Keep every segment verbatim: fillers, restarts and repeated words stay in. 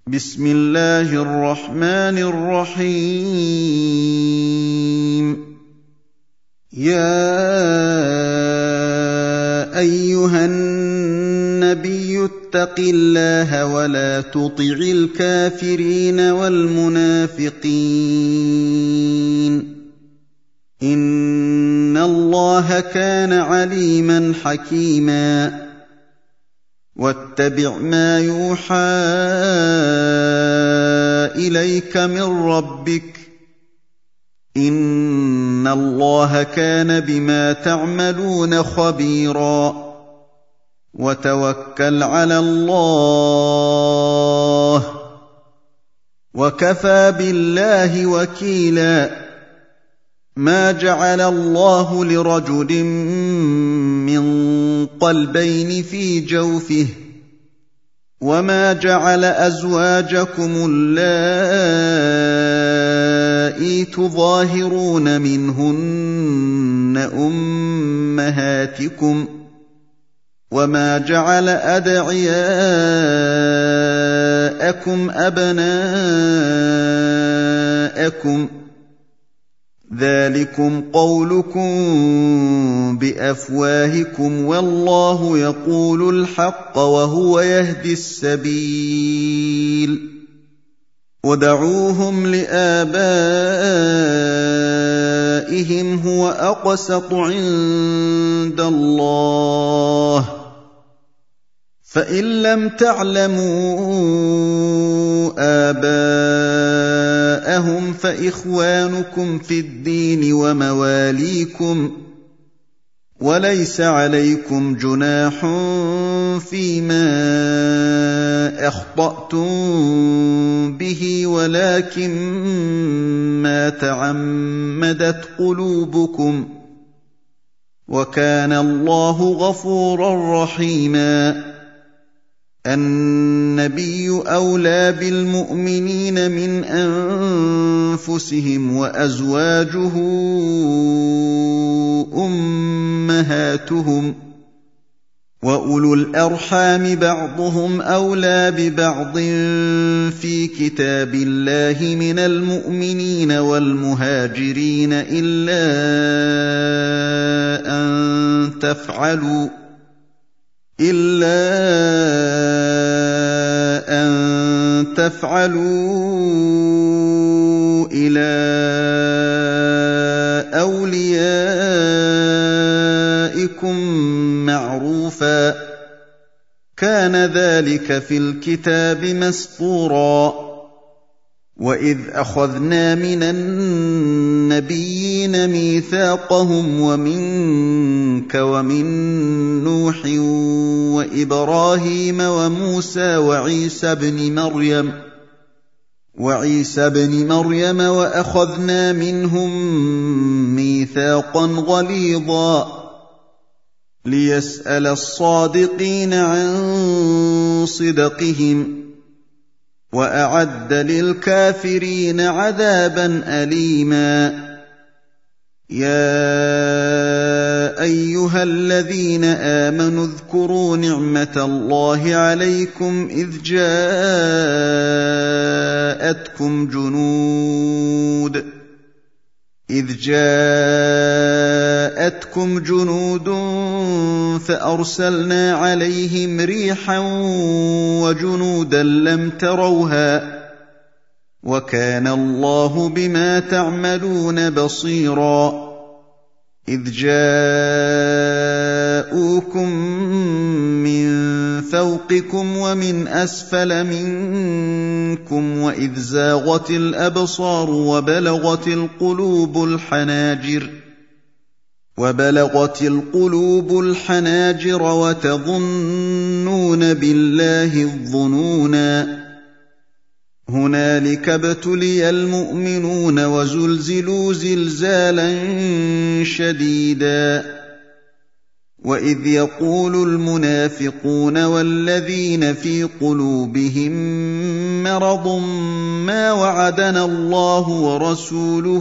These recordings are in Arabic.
بسم الله الرحمن الرحيم يا أيها النبي اتق الله ولا تطع الكافرين والمنافقين إن الله كان عليما حكيما واتبع ما يوحى إليك من ربك إن الله كان بما تعملون خبيرا وتوكل على الله وكفى بالله وكيلا ما جعل الله لرجل من قلبين في جوفه وما جعل أزواجكم اللائي تظاهرون منهن أمهاتكم وما جعل أدعياءكم أبناءكم ذلكم قولكم بأفواهكم والله يقول الحق وهو يهدي السبيل ودعوهم لآبائهم هو أقسط عند الله فإن لم تعلموا آباءهم فإخوانكم في الدين ومواليكم وليس عليكم جناح فيما أخطأتم به ولكن ما تعمدت قلوبكم وكان الله غفورا رحيما النبي أولى بالمؤمنين من أنفسهم وأزواجه أمهاتهم وأولو الأرحام بعضهم أولى ببعض في كتاب الله من المؤمنين والمهاجرين إلا أن تفعلوا إلا أن تفعلوا إلى أوليائكم معروفا كان ذلك في الكتاب مسطورا وإذ أخذنا من النبيين ميثاقهم ومنك ومن نوح وإبراهيم وموسى وعيسى بن مريم وعيسى بن مريم وأخذنا منهم ميثاقا غليظا ليسأل الصادقين عن صدقهم وأعد للكافرين عذابا أليما يا أيها الذين آمنوا اذكروا نعمة الله عليكم إذ جاءتكم جنود إذ جاءتكم جنود فأرسلنا عليهم ريحا وجنودا لم تروها وكان الله بما تعملون بصيرا إذ جاءوكم من فوقكم ومن أسفل منكم وإذ زاغت الأبصار وبلغت القلوب الحناجر وبلغت القلوب الحناجر وتظنون بالله الظنونا هنالك ابتلي المؤمنون وزلزلوا زلزالا شديدا وإذ يقول المنافقون والذين في قلوبهم مرض ما وعدنا الله ورسوله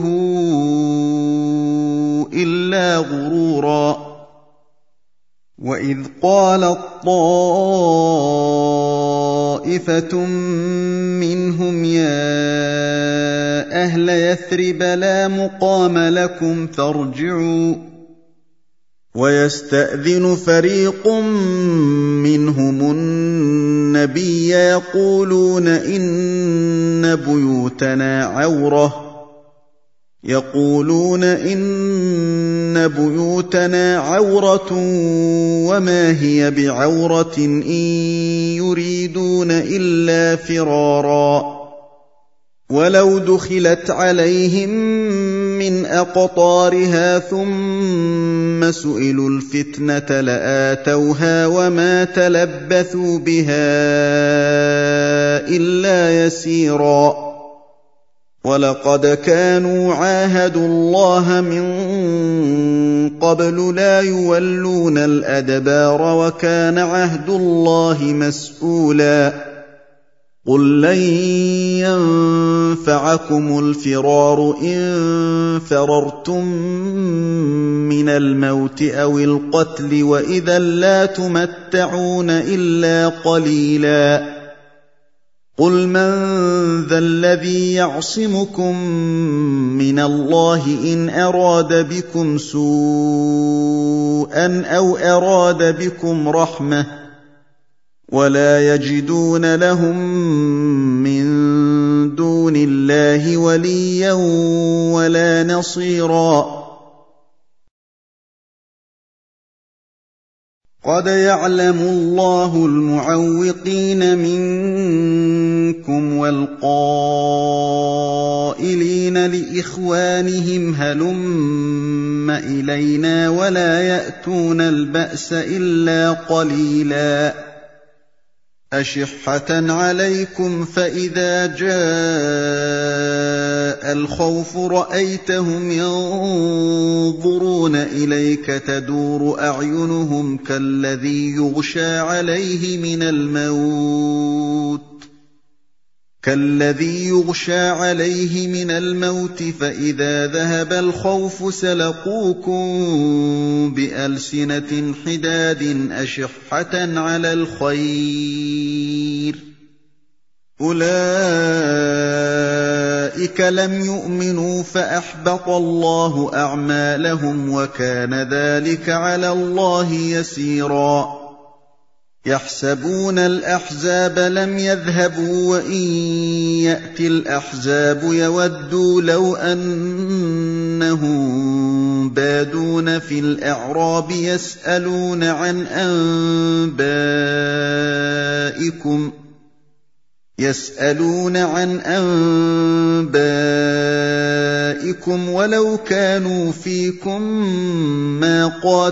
إلا غرورا وإذ قالت طائفة طَائِفَةٌ مِّنْهُمْ يَا أَهْلَ يَثْرِبَ لَا مُقَامَ لَكُمْ فَارْجِعُوا وَيَسْتَأْذِنُ فَرِيقٌ مِّنْهُمُ النَّبِيَّ يَقُولُونَ إِنَّ بُيُوتَنَا عَوْرَةٌ يقولون إن بيوتنا عورة وما هي بعورة إن يريدون إلا فرارا ولو دخلت عليهم من أقطارها ثم سئلوا الفتنة لآتوها وما تلبثوا بها إلا يسيرا وَلَقَدْ كَانُوا عَاهَدُوا اللَّهَ مِن قَبْلُ لَا يُوَلُّونَ الْأَدْبَارَ وَكَانَ عَهْدُ اللَّهِ مَسْئُولًا قُل لَّن يَنفَعَكُمُ الْفِرَارُ إِن فَرَرْتُم مِّنَ الْمَوْتِ أَوِ الْقَتْلِ وَإِذًا لَّا تُمَتَّعُونَ إِلَّا قَلِيلًا قُلْ مَن ذَا الَّذِي يَعْصِمُكُم مِّنَ اللَّهِ إِنْ أَرَادَ بِكُمْ سُوءًا أَوْ أَرَادَ بِكُمْ رَحْمَةً وَلَا يَجِدُونَ لَهُم مِّن دُونِ اللَّهِ وَلِيًّا وَلَا نَصِيرًا قَدْ يَعْلَمُ اللَّهُ الْمُعَوِّقِينَ مِنكُمْ وَالْقَائِلِينَ لِإِخْوَانِهِمْ هَلُمَّ إِلَيْنَا وَلَا يَأْتُونَ الْبَأْسَ إِلَّا قَلِيلًا أَشِحَّةً عَلَيْكُمْ فَإِذَا جَاءَ الْخَوْفُ رَأَيْتَهُمْ يَنظُرُونَ إِلَيْكَ تَدُورُ أَعْيُنُهُمْ كَالَّذِي يُغْشَىٰ عَلَيْهِ مِنَ الموت كالذي يغشى عليه من الموت فإذا ذهب الخوف سلقوكم بألسنة حداد أشحة على الخير أولئك لم يؤمنوا فأحبط الله أعمالهم وكان ذلك على الله يسيرا يحسبون الأحزاب لم يذهبوا وإن يأتي الأحزاب يودوا لو أنهم بادون في الأعراب يسألون عن أنبائكم يسألون عن أنبائكم ولو كانوا فيكم ما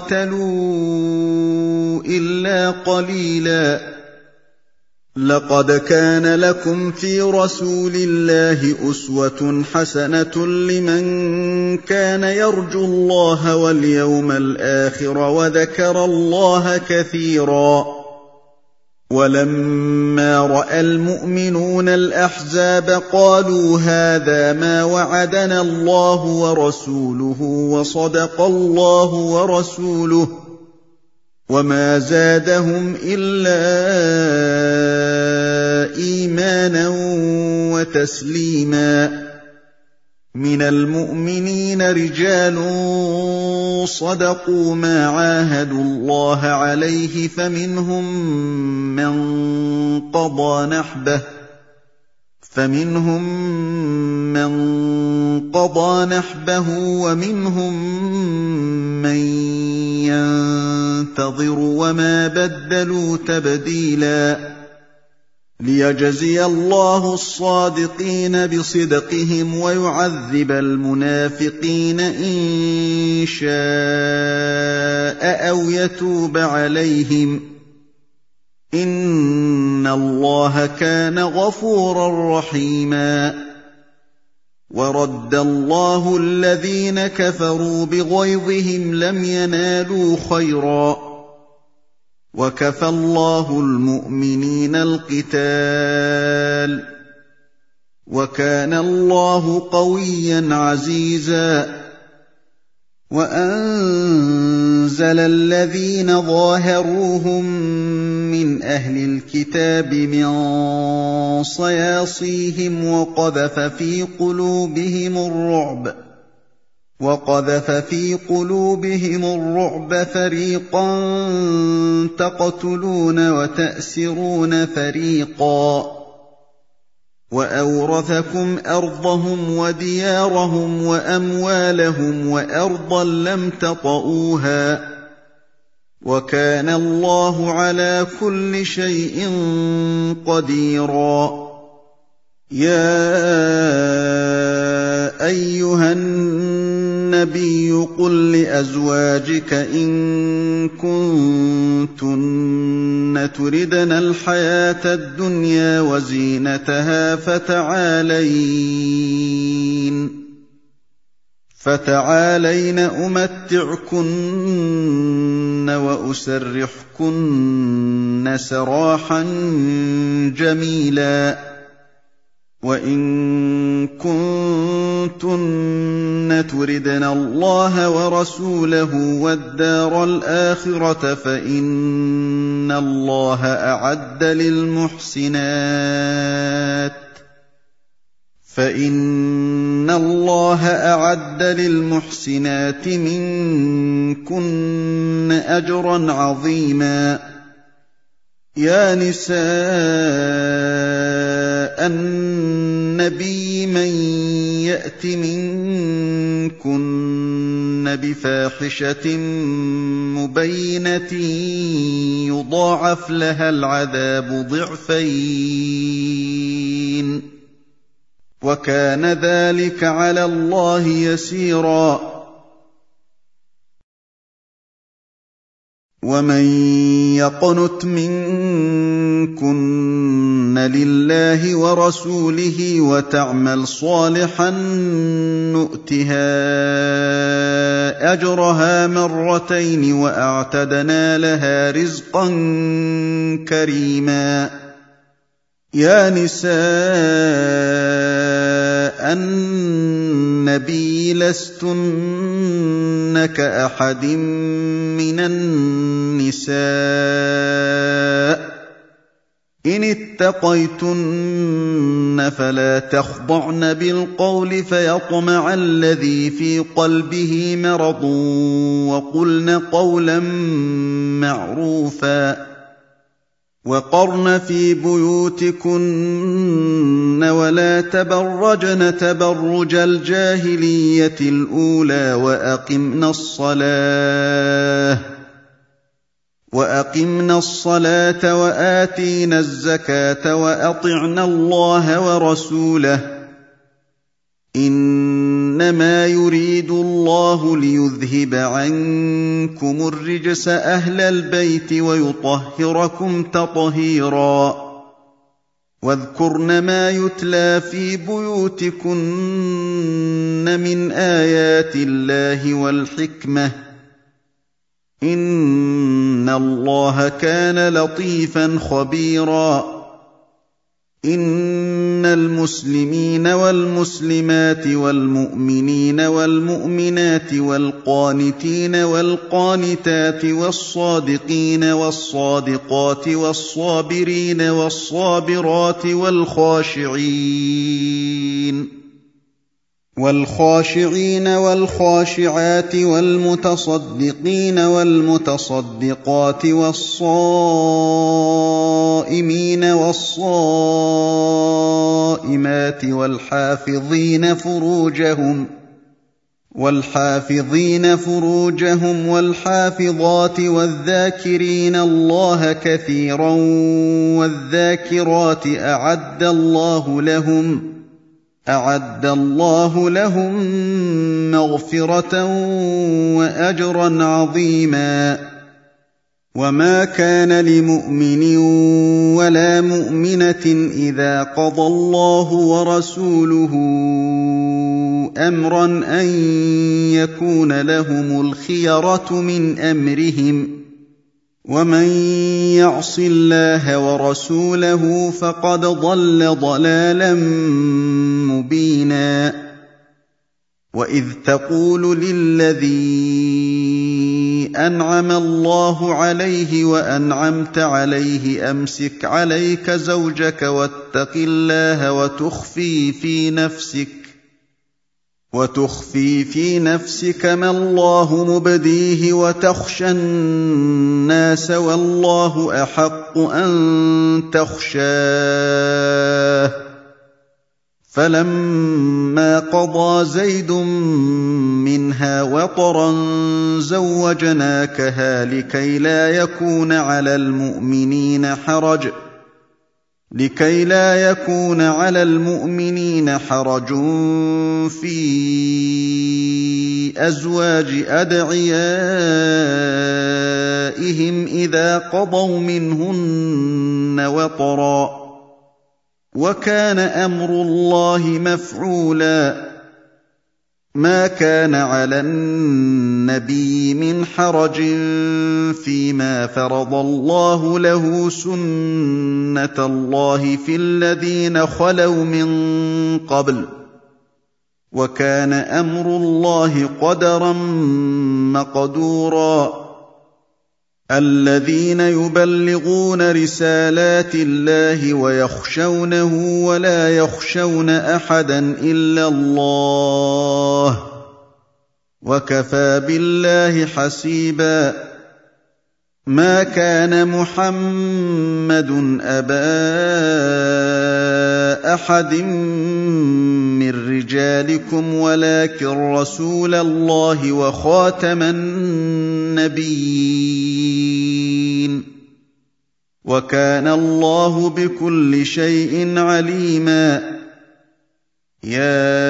قاتلوا إلا قليلا لقد كان لكم في رسول الله أسوة حسنة لمن كان يرجو الله واليوم الآخر وذكر الله كثيرا ولما رأى المؤمنون الأحزاب قالوا هذا ما وعدنا الله ورسوله وصدق الله ورسوله وما زادهم إلا إيمانا وتسليما من المؤمنين رجال صدقوا ما عاهدوا الله عليه فمنهم من قضى نحبه فمنهم من قضى نحبه ومنهم من ينتظر وما بدلوا تبديلا ليجزي الله الصادقين بصدقهم ويعذب المنافقين إن شاء أو يتوب عليهم إن الله كان غفورا رحيما ورد الله الذين كفروا بغيظهم لم ينالوا خيرا وكفى الله المؤمنين القتال وكان الله قويا عزيزا وأن أَنزَلَ الَّذِينَ ظَاهَرُوهُم مِّنْ أَهْلِ الْكِتَابِ مِن صَيَاصِيهِمْ وَقَذَفَ فِي قُلُوبِهِمُ الرُّعْبَ وَقَذَفَ فِي قُلُوبِهِمُ الرُّعْبَ فَرِيقًا تَقْتُلُونَ وَتَأْسِرُونَ فَرِيقًا وَأَوْرَثَكُمْ أَرْضَهُمْ وَدِيَارَهُمْ وَأَمْوَالَهُمْ وَأَرْضًا لَّمْ تَطَئُوهَا ۚ وَكَانَ اللَّهُ عَلَىٰ كُلِّ شَيْءٍ قَدِيرًا. يَا أَيُّهَا النَّبِيُّ قُل لِّأَزْوَاجِكَ إِن كُنتُنَّ تُرِدْنَ الْحَيَاةَ الدُّنْيَا وَزِينَتَهَا فَتَعَالَيْنَ فَتَعَالَيْنَ أُمَتِّعْكُنَّ وَأُسَرِّحْكُنَّ سَرَاحًا جَمِيلًا. وَإِن كُنتُنَّ تُرِدْنَ اللَّهَ وَرَسُولَهُ وَالدَّارَ الْآخِرَةَ فَإِنَّ اللَّهَ أَعَدَّ لِلْمُحْسِنَاتِ فَإِنَّ اللَّهَ أَعَدَّ لِلْمُحْسِنَاتِ مِنكُنَّ أَجْرًا عَظِيمًا. يَا نِسَاءَ النَّبِيِّ مَن يَأْتِ مِنكُنَّ بِفَاحِشَةٍ مُّبَيِّنَةٍ يُضَاعَفْ لَهَا الْعَذَابُ ضِعْفَيْنِ ۚ وَكَانَ ذَٰلِكَ عَلَى اللَّهِ يَسِيرًا. وَمَن يَقْنُتْ مِنكُنَّ لِلَّهِ وَرَسُولِهِ وَتَعْمَلْ صَالِحًا نُّؤْتِهَا أَجْرَهَا مَرَّتَيْنِ وَأَعْتَدْنَا لَهَا رِزْقًا كَرِيمًا. يَا نِسَاءَ النَّبِيِّ لَسْتُنَّ كَأَحَدٍ مِّنَ النِّسَاءِ إِنِ اتَّقَيْتُنَّ فَلَا تَخْضَعْنَ بِالْقَوْلِ فَيَطْمَعَ الَّذِي فِي قَلْبِهِ مَرَضٌ وَقُلْنَ قَوْلًا مَّعْرُوفًا. وَقَرْنَ فِي بُيُوتِكُنَّ وَلَا تَبَرَّجْنَ تَبَرُّجَ الْجَاهِلِيَّةِ الْأُولَىٰ وَأَقِمْنَ الصَّلَاةَ وَأَقِمْنَ الصَّلَاةَ وَآتِينَ الزَّكَاةَ وَأَطِعْنَ اللَّهَ وَرَسُولَهُ ۚ إِنَّمَا يُرِيدُ اللَّهُ لِيُذْهِبَ عَنكُمُ الرِّجْسَ أَهْلَ الْبَيْتِ وَيُطَهِّرَكُمْ تَطْهِيرًا. وَاذْكُرْنَ مَا يُتْلَىٰ فِي بُيُوتِكُنَّ مِنْ آيَاتِ اللَّهِ وَالْحِكْمَةِ ۚ إِنَّ اللَّهَ كَانَ لَطِيفًا خَبِيرًا. إِنَّ الْمُسْلِمِينَ وَالْمُسْلِمَاتِ وَالْمُؤْمِنِينَ وَالْمُؤْمِنَاتِ وَالْقَانِتِينَ وَالْقَانِتَاتِ وَالصَّادِقِينَ وَالصَّادِقَاتِ وَالصَّابِرِينَ وَالصَّابِرَاتِ وَالْخَاشِعِينَ وَالْخَاشِعِينَ وَالْخَاشِعَاتِ وَالْمُتَصَدِّقِينَ وَالْمُتَصَدِّقَاتِ وَالصَّائِمِينَ وَالصَّائِمَاتِ وَالْحَافِظِينَ فُرُوجَهُمْ وَالْحَافِظِينَ فُرُوجَهُمْ وَالْحَافِظَاتِ وَالذَّاكِرِينَ اللَّهَ كَثِيرًا وَالذَّاكِرَاتِ أَعَدَّ اللَّهُ لَهُمْ أَعَدَّ اللَّهُ لَهُم مَّغْفِرَةً وَأَجْرًا عَظِيمًا. وَمَا كَانَ لِمُؤْمِنٍ وَلَا مُؤْمِنَةٍ إِذَا قَضَى اللَّهُ وَرَسُولُهُ أَمْرًا أَن يَكُونَ لَهُمُ الْخِيَرَةُ مِنْ أَمْرِهِمْ ۗ وَمَن يَعْصِ اللَّهَ وَرَسُولَهُ فَقَدْ ضَلَّ ضَلَالًا مُّبِينًا. وإذ تقول للذي أنعم الله عليه وأنعمت عليه أمسك عليك زوجك واتق الله وتخفي في نفسك وتخفي في نفسك ما الله مبديه وتخشى الناس والله أحق أن تخشاه فلما قضى زيد منها وطرا زوجناكها لكي لا يكون على المؤمنين حرج لكي لا يكون على المؤمنين حرج في أزواج أدعيائهم إذا قضوا منهن وطرا وكان أمر الله مفعولا ما كان على النبي من حرج فيما فرض الله له سنة الله في الذين خلوا من قبل وكان أمر الله قدرا مقدورا الذين يبلغون رسالات الله ويخشونه ولا يخشون أحدا إلا الله وكفى بالله حسيبا ما كان محمد أبا أحد من رجالكم ولكن رسول الله وخاتم النبيين وكان الله بكل شيء عليما يا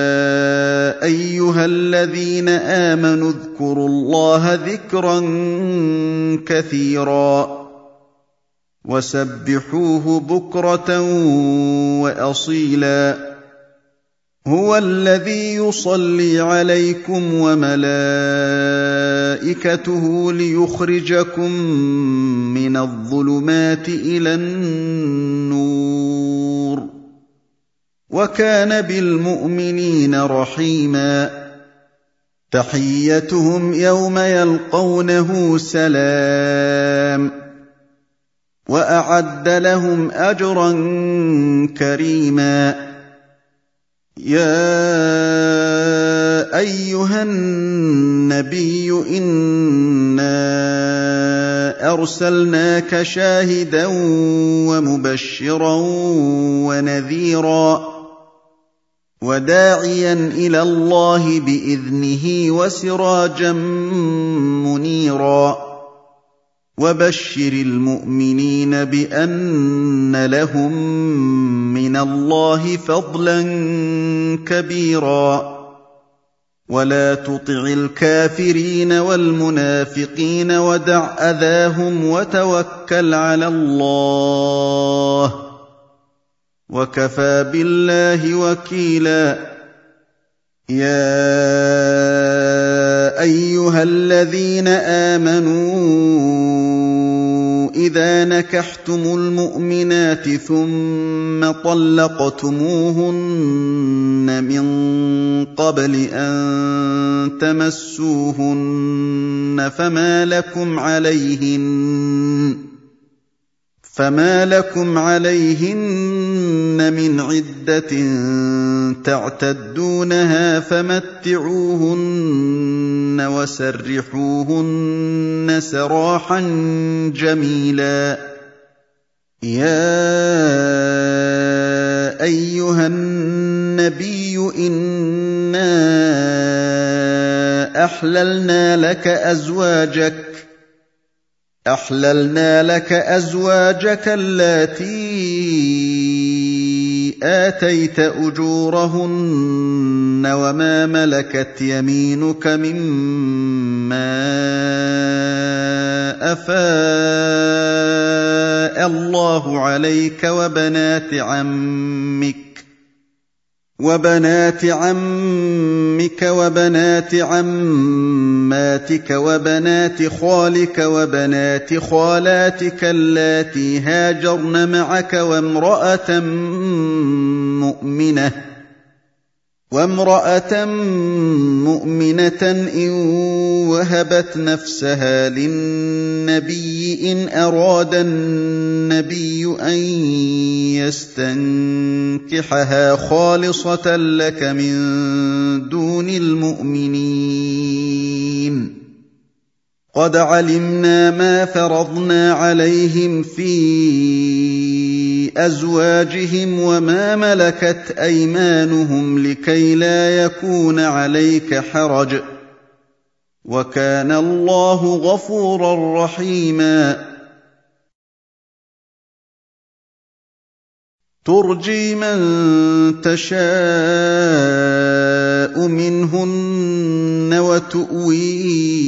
أيها الذين آمنوا اذكروا الله ذكرا كثيرا وسبحوه بكرة وأصيلا هو الذي يصلي عليكم وملائكته ليخرجكم من الظلمات إلى النور وكان بالمؤمنين رحيما تحيتهم يوم يلقونه سلام وأعد لهم أجرا كريما يا أيها النبي إنا أرسلناك شاهدا ومبشرا ونذيرا وداعيا إلى الله بإذنه وسراجا منيرا وبشر المؤمنين بأن لهم من الله فضلا كبيرا ولا تطع الكافرين والمنافقين ودع أذاهم وتوكل على الله وكفى بالله وكيلا يا أيها الذين آمنوا إذا نكحتم المؤمنات ثم طلقتموهن من قبل أن تمسوهن فما لكم عليهن فما لكم عليهن من عدة تعتدونها فمتعوهن وسرحوهن سراحا جميلا يا أيها النبي إنا أحللنا لك أزواجك أحللنا لك أزواجك اللاتي آتيت أجورهن وما ملكت يمينك مما أفاء الله عليك وبنات عمك وبنات عمك وبنات عماتك وبنات خالك وبنات خالاتك اللاتي هاجرن معك وامرأة مؤمنة وامرأة مؤمنة إن وهبت نفسها للنبي إن أراد النبي أن يستنكحها خالصة لك من دون المؤمنين قد علمنا ما فرضنا عليهم في أزواجهم وما ملكت أيمانهم لكي لا يكون عليك حرج وكان الله غفورا رحيما ترجي من تشاء منهن وتؤوي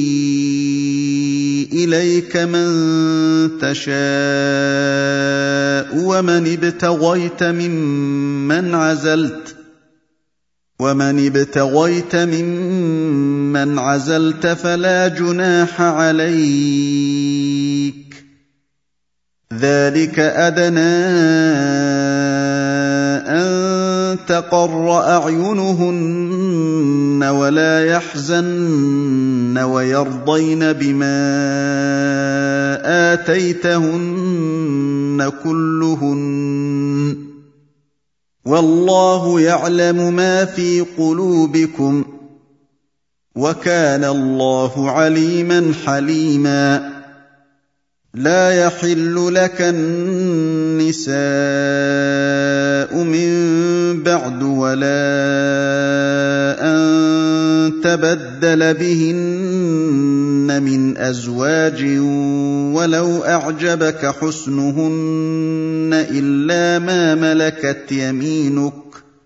إليك من تشاء ومن ابتغيت ممن عزلت ومن ابتغيت ممن عزلت فلا جناح عليك ذلك أدنى أن تقر أعينهن ولا يحزن ويرضين بما آتيتهن كلهن والله يعلم ما في قلوبكم وكان الله عليما حليما لا يحل لك النساء من بعد ولا أن تبدل بهن من أزواج ولو أعجبك حسنهن إلا ما ملكت يمينك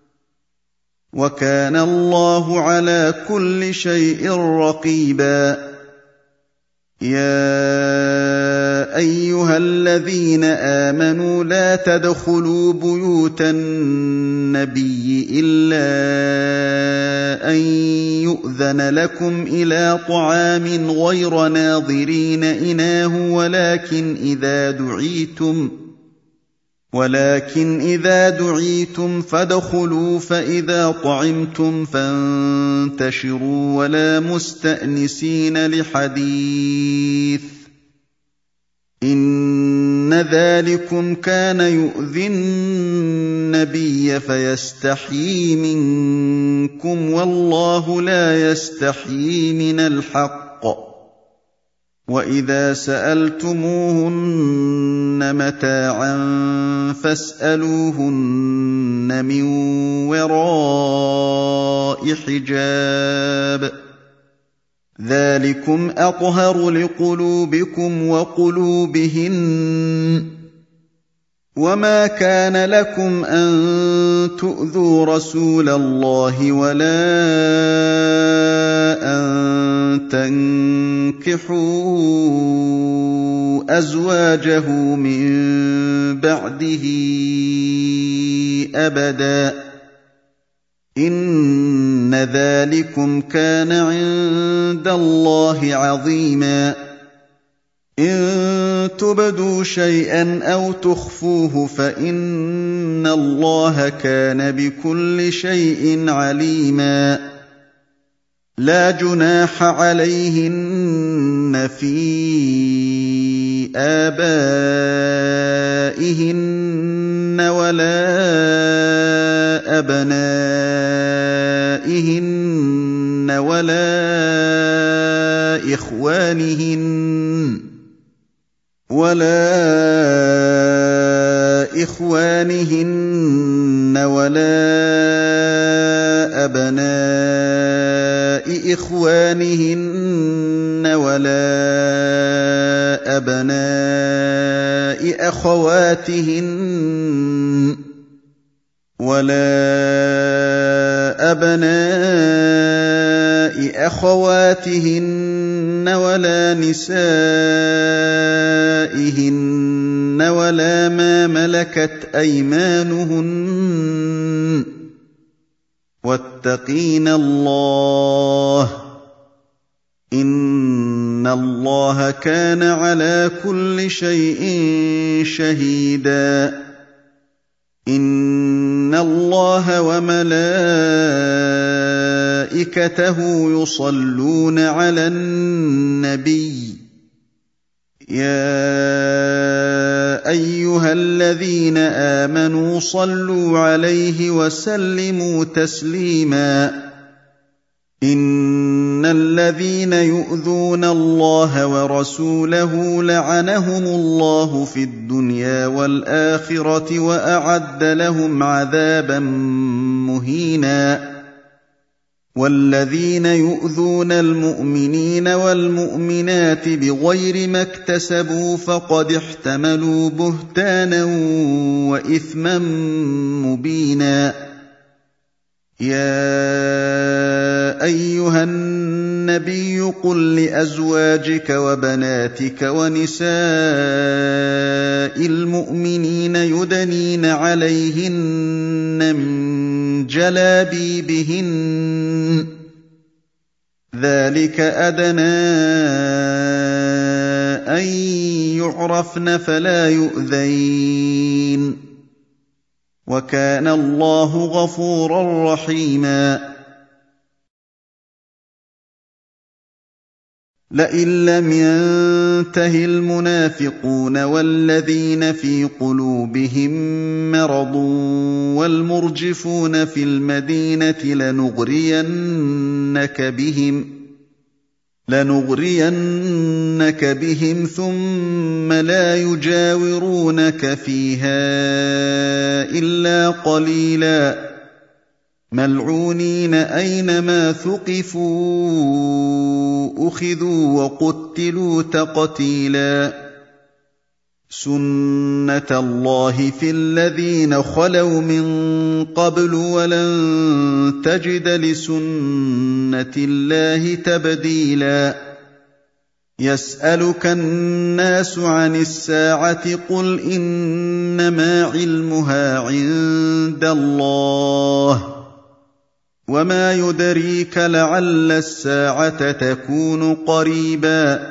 وكان الله على كل شيء رقيبا يا أيها الذين آمنوا لا تدخلوا بيوت النبي إلا أن يؤذن لكم إلى طعام غير ناظرين إناه ولكن إذا دعيتم ولكن إذا دعيتم فادخلوا فإذا طعمتم فانتشروا ولا مستأنسين لحديث إن ذلكم كان يؤذي النبي فيستحيي منكم والله لا يستحيي من الحق وإذا سألتموهن متاعا فاسألوهن من وراء حجاب ذلكم أطهر لقلوبكم وقلوبهن وما كان لكم أن تؤذوا رسول الله ولا أن تنكحوا أزواجه من بعده أبدا إن ذلكم كان عند الله عظيما إن تبدوا شيئا أو تخفوه فإن الله كان بكل شيء عليما لا جناح عليهن في آبائهن ولا أبنائهن ولا إخوانهن ولا إخوانهن ولا أبناء إخوانهن ولا أبناء أخواتهن ولا أبناء أخواتهن ولا نسائهن ولا ما ملكت أيمانهن واتقين الله إن الله كان على كل شيء شهيدا إن اللَّهَ وَمَلَائِكَتَهُ يُصَلُّونَ عَلَى النَّبِيِّ يَا أَيُّهَا الَّذِينَ آمَنُوا صَلُّوا عَلَيْهِ وَسَلِّمُوا تَسْلِيمًا إِنَّ الَّذِينَ يُؤْذُونَ اللَّهَ وَرَسُولَهُ لَعَنَهُمُ اللَّهُ فِي الدُّنْيَا وَالْآخِرَةِ وَأَعَدَّ لَهُمْ عَذَابًا مُّهِينًا وَالَّذِينَ يُؤْذُونَ الْمُؤْمِنِينَ وَالْمُؤْمِنَاتِ بِغَيْرِ مَا اكْتَسَبُوا فَقَدِ احْتَمَلُوا بُهْتَانًا وَإِثْمًا مُّبِينًا يَا أَيُّهَا النَّبِيُّ قُل لِّأَزْوَاجِكَ وَبَنَاتِكَ وَنِسَاءِ الْمُؤْمِنِينَ يُدْنِينَ عَلَيْهِنَّ مِن جَلَابِيبِهِنَّ ۚ ذَٰلِكَ أَدْنَىٰ أَن يُعْرَفْنَ فَلَا يُؤْذَيْنَ ۗ وَكَانَ اللَّهُ غَفُورًا رَّحِيمًا لئن لم ينته المنافقون والذين في قلوبهم مرض والمرجفون في المدينة لنغرينك بهم لنغرينك بهم ثم لا يجاورونك فيها إلا قليلا ملعونين أينما ثقفوا أخذوا وقتلوا تقتيلا سُنَّةَ اللَّهِ فِي الَّذِينَ خَلَوْا مِن قَبْلُ وَلَن تَجِدَ لِسُنَّةِ اللَّهِ تَبْدِيلًا يَسْأَلُكَ النَّاسُ عَنِ السَّاعَةِ قُلْ إِنَّمَا عِلْمُهَا عِندَ اللَّهِ وَمَا يُدْرِيكَ لَعَلَّ السَّاعَةَ تَكُونُ قَرِيبًا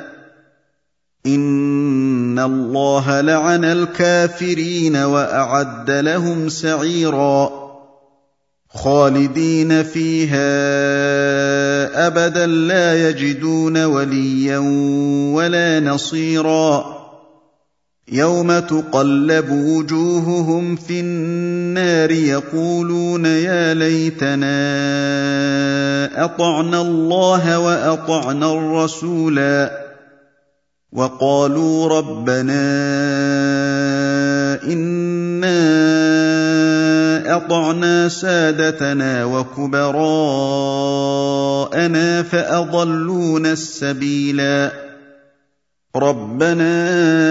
إِنَّ اللَّهَ لَعَنَ الْكَافِرِينَ وَأَعَدَّ لَهُمْ سَعِيرًا خَالِدِينَ فِيهَا أَبَدًا لَّا يَجِدُونَ وَلِيًّا وَلَا نَصِيرًا يَوْمَ تُقَلَّبُ وُجُوهُهُمْ فِي النَّارِ يَقُولُونَ يَا لَيْتَنَا أَطَعْنَا اللَّهَ وَأَطَعْنَا الرَّسُولَا وَقَالُوا رَبَّنَا إِنَّا أَطَعْنَا سَادَتَنَا وَكُبَرَاءَنَا فَأَضَلُّونَا السَّبِيلَا رَبَّنَا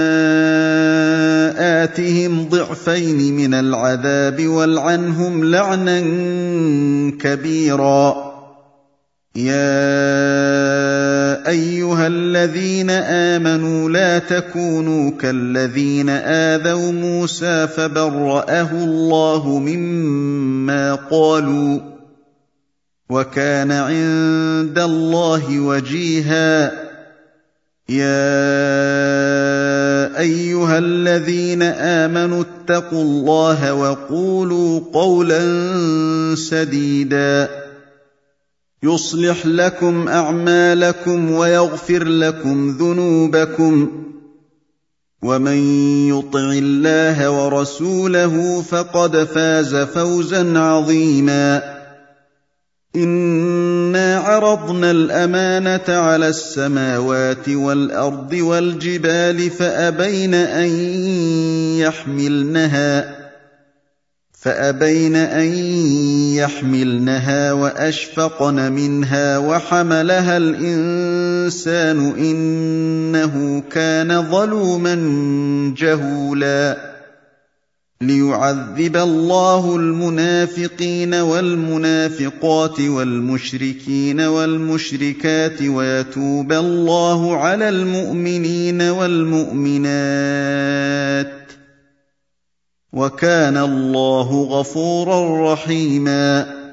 آتِهِمْ ضِعْفَيْنِ مِنَ الْعَذَابِ وَالْعَنْهُمْ لَعْنًا كَبِيرًا يَا أَيُّهَا الَّذِينَ آمَنُوا لَا تَكُونُوا كَالَّذِينَ آذَوْا مُوسَىٰ فَبَرَّأَهُ اللَّهُ مِمَّا قَالُوا ۚ وَكَانَ عِندَ اللَّهِ وَجِيهًا يَا أَيُّهَا الَّذِينَ آمَنُوا اتَّقُوا اللَّهَ وَقُولُوا قَوْلًا سَدِيدًا يُصْلِحْ لَكُمْ أَعْمَالَكُمْ وَيَغْفِرْ لَكُمْ ذُنُوبَكُمْ وَمَن يُطِعِ اللَّهَ وَرَسُولَهُ فَقَدْ فَازَ فَوْزًا عَظِيمًا إِنَّا عَرَضْنَا الْأَمَانَةَ عَلَى السَّمَاوَاتِ وَالْأَرْضِ وَالْجِبَالِ فَأَبَيْنَ أَن يَحْمِلْنَهَا فَأَبَيْنَ أَن يَحْمِلْنَهَا وَأَشْفَقْنَ مِنْهَا وَحَمَلَهَا الْإِنسَانُ إِنَّهُ كَانَ ظَلُومًا جَهُولًا لِيُعَذِّبَ اللَّهُ الْمُنَافِقِينَ وَالْمُنَافِقَاتِ وَالْمُشْرِكِينَ وَالْمُشْرِكَاتِ وَيَتُوبَ اللَّهُ عَلَى الْمُؤْمِنِينَ وَالْمُؤْمِنَاتِ وَكَانَ اللَّهُ غَفُورًا رَّحِيمًا